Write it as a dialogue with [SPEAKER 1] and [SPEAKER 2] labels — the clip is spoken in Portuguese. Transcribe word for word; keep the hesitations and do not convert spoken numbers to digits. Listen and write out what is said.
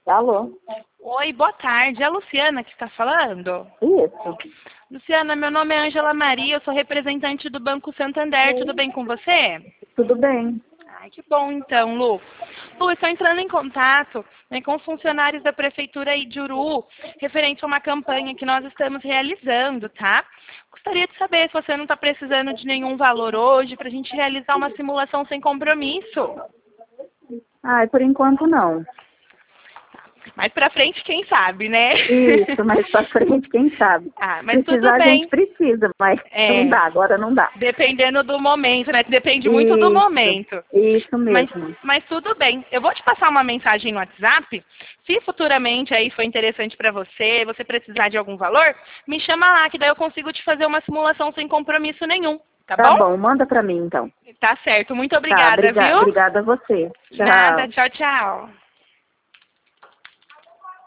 [SPEAKER 1] Alô?
[SPEAKER 2] Oi, boa tarde. É a Luciana que está falando?
[SPEAKER 1] Isso.
[SPEAKER 2] Luciana, meu nome é Ângela Maria, eu sou representante do Banco Santander. Tudo bem com você?
[SPEAKER 1] Tudo bem.
[SPEAKER 2] Ai, que bom então, Lu. Lu, eu estou entrando em contato, né, com os funcionários da Prefeitura aí de Uru, referente a uma campanha que nós estamos realizando, tá? Gostaria de saber se você não está precisando de nenhum valor hoje para a gente realizar uma simulação sem compromisso.
[SPEAKER 1] Ai, por enquanto não.
[SPEAKER 2] Mais pra frente, quem sabe, né?
[SPEAKER 1] Isso, mais pra frente, quem sabe.
[SPEAKER 2] Ah, mas
[SPEAKER 1] Precisar
[SPEAKER 2] tudo
[SPEAKER 1] a
[SPEAKER 2] bem.
[SPEAKER 1] gente precisa, mas
[SPEAKER 2] É.
[SPEAKER 1] não dá, agora não dá.
[SPEAKER 2] Dependendo do momento, né? Depende muito do
[SPEAKER 1] Isso,
[SPEAKER 2] momento.
[SPEAKER 1] Isso
[SPEAKER 2] Mas,
[SPEAKER 1] mesmo.
[SPEAKER 2] mas tudo bem. Eu vou te passar uma mensagem no WhatsApp. Se futuramente aí for interessante pra você, você precisar de algum valor, me chama lá, que daí eu consigo te fazer uma simulação sem compromisso nenhum. Tá,
[SPEAKER 1] Tá
[SPEAKER 2] bom?
[SPEAKER 1] bom, manda pra mim então.
[SPEAKER 2] Tá certo. Muito
[SPEAKER 1] Tá,
[SPEAKER 2] obrigada,
[SPEAKER 1] obriga-
[SPEAKER 2] viu?
[SPEAKER 1] obrigada a você. Tchau.
[SPEAKER 2] Nada. Tchau, tchau.